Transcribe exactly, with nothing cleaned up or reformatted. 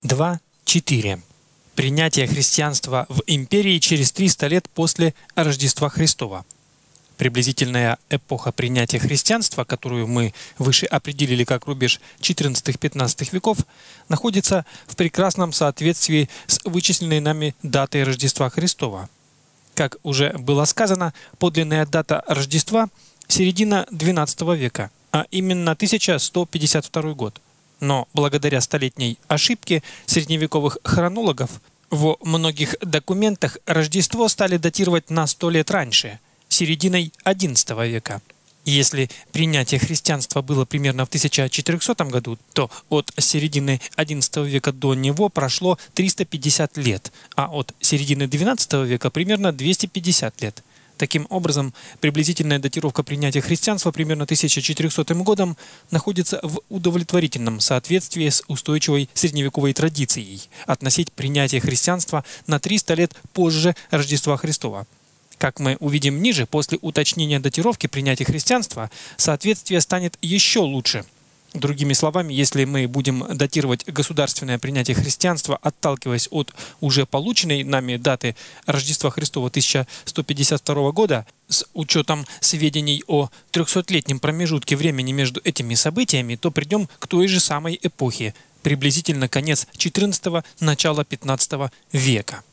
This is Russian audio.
два точка четыре. Принятие христианства в империи через триста лет после Рождества Христова. Приблизительная эпоха принятия христианства, которую мы выше определили как рубеж четырнадцатого-пятнадцатого веков, находится в прекрасном соответствии с вычисленной нами датой Рождества Христова. Как уже было сказано, подлинная дата Рождества – середина двенадцатого века, а именно тысяча сто пятьдесят второй год. Но благодаря столетней ошибке средневековых хронологов в многих документах Рождество стали датировать на сто лет раньше, серединой одиннадцатого века. Если принятие христианства было примерно в тысяча четырехсотом году, то от середины одиннадцатого века до него прошло триста пятьдесят лет, а от середины двенадцатого века примерно двести пятьдесят лет. Таким образом, приблизительная датировка принятия христианства примерно тысяча четырехсотым годом находится в удовлетворительном соответствии с устойчивой средневековой традицией относить принятие христианства на триста лет позже Рождества Христова. Как мы увидим ниже, после уточнения датировки принятия христианства соответствие станет еще лучше. Другими словами, если мы будем датировать государственное принятие христианства, отталкиваясь от уже полученной нами даты Рождества Христова тысяча сто пятьдесят второго года, с учетом сведений о трехсотлетнем промежутке времени между этими событиями, то придем к той же самой эпохе, приблизительно конец четырнадцатого – начало пятнадцатого века.